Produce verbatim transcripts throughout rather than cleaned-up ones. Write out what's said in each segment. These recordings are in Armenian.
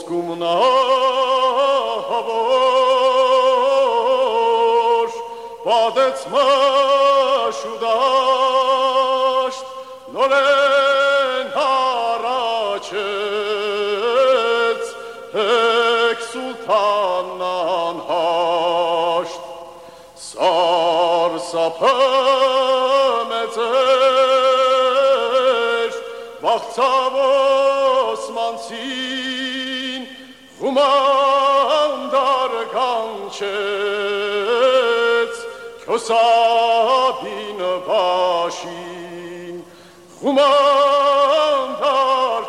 ոսկումնավոր պատեց մաշուդաշտ նորեն հարաչեց հեք սուլթանան հաշտ սարսափը մեծեր բաղցավ Osmanցին խումանդար կանչեց քյոսաբին բաշին խումանդար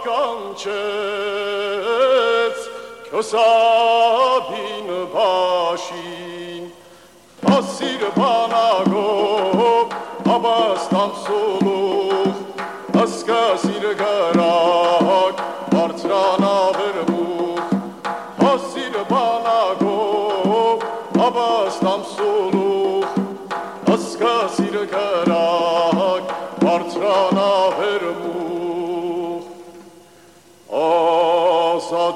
կանչեց քյոսաբին բաշին ասիր բանագով աբաստան սոլող ասկասիր գրակ բարձրանավերմուխ ասիր բանագով աբաստան սոլող ասկասիր գրակ բարձրանավերմուխ ասատ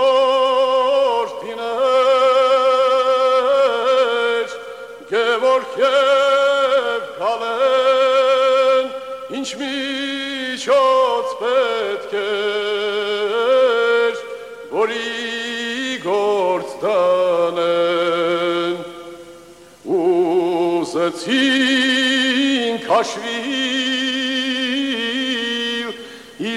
որդիներ գևորք և կալեն ինչ միջոց պետք էր, որի գործ դնեն ուզեցին քաշվի